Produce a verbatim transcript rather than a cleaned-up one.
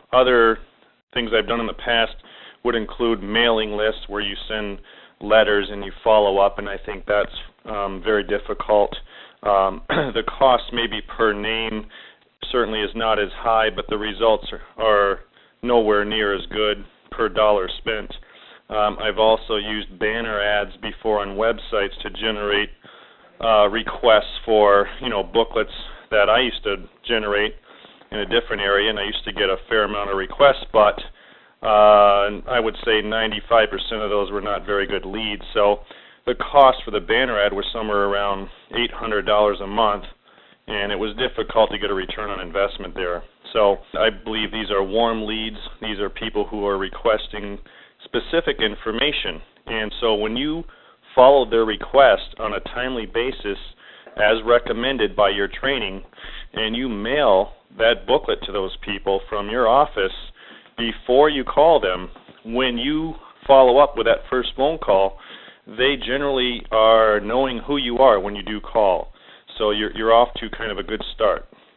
Other things I've done in the past would include mailing lists where you send letters and you follow up, and I think that's um, very difficult. Um, the cost maybe per name certainly is not as high, but the results are, are nowhere near as good per dollar spent. Um, I've also used banner ads before on websites to generate uh, requests for, you know, booklets that I used to generate in a different area, and I used to get a fair amount of requests, but uh, I would say ninety-five percent of those were not very good leads. So the cost for the banner ad was somewhere around eight hundred dollars a month, and it was difficult to get a return on investment there. So I believe these are warm leads. These are people who are requesting specific information, and so when you follow their request on a timely basis as recommended by your training, and you mail that booklet to those people from your office before you call them, when you follow up with that first phone call, they generally are knowing who you are when you do call. So you're, you're off to kind of a good start.